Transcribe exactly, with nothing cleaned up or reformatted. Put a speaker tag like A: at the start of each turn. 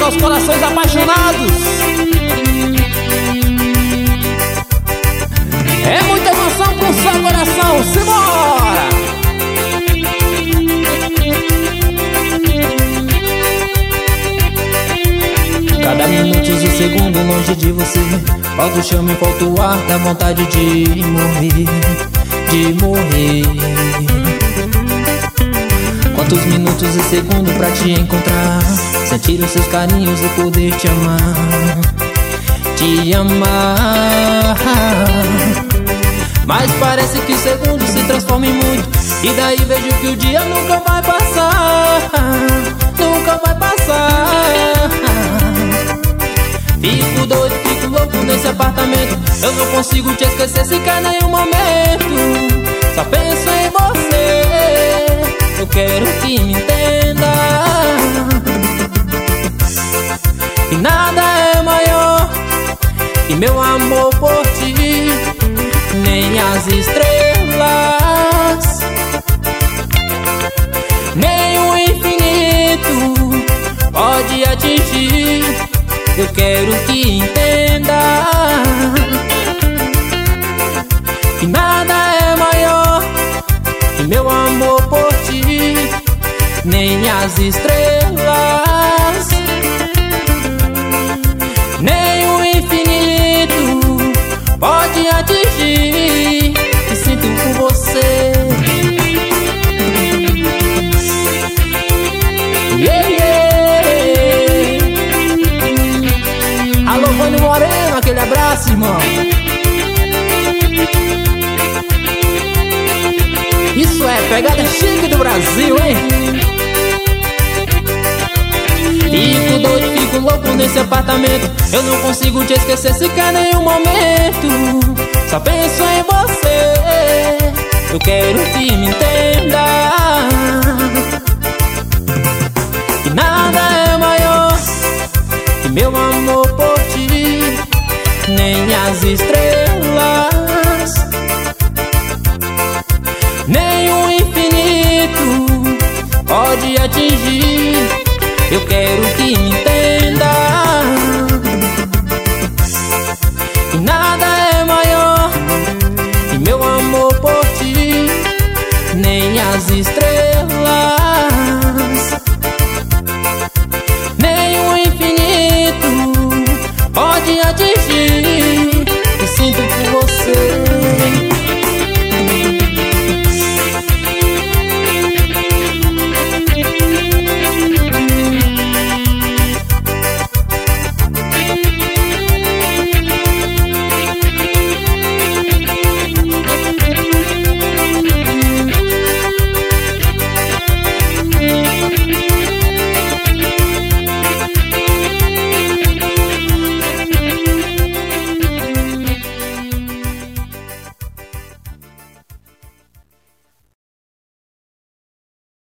A: aos corações apaixonados. É muita emoção pro seu coração, simbora! Cada minuto e segundo longe de você, falta o chão e falta o ar, dá vontade de morrer, de morrer. Quantos minutos e segundos pra te encontrar, sentir os seus carinhos e poder te amar, te amar. Mas parece que o segundo se transforma em muito, e daí vejo que o dia nunca vai passar, nunca vai passar. Fico doido, fico louco nesse apartamento, eu não consigo te esquecer sequer nenhum momento. Só penso em você, eu quero que me entenda. E nada é maior que meu amor por ti, nem as estrelas, nem o infinito pode atingir. Eu quero que entenda que nada é maior que meu amor por ti, nem as estrelas, nem o infinito pode atingir. Me sinto por você. Yeah, yeah. Alô, Vânio Moreno, aquele abraço, irmão. Isso é pegada chique do Brasil, hein? Fico doido, fico louco nesse apartamento, eu não consigo te esquecer sequer nenhum momento. Só penso em você, eu quero que me entenda. Que nada é maior que meu amor por ti, nem as estrelas, nem o infinito pode atingir. Eu quero que me entenda.